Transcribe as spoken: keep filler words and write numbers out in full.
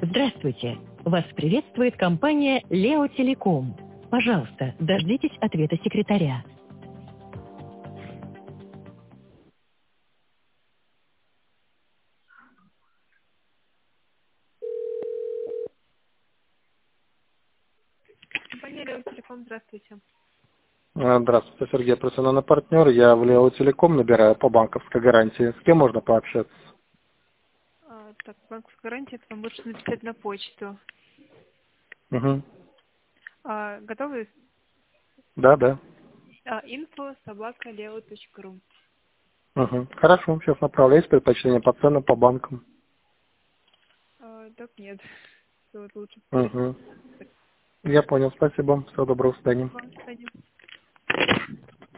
Здравствуйте! Вас приветствует компания Лео Телеком. Пожалуйста, дождитесь ответа секретаря. Компания Лео Телеком, здравствуйте. А, Здравствуйте, Сергей, профессиональный партнер. Я в Лео Телеком набираю по банковской гарантии. С кем можно пообщаться? А, так, банковская гарантия, это вам лучше написать на почту. Угу. А, готовы? Да, да. А, info собака лео точка ру. Угу. Хорошо, сейчас направляюсь. Предпочтение по ценам, по банкам. А, так нет. Вот лучше. Угу. Я понял, спасибо. Всего доброго, до свидания. Вам, кстати.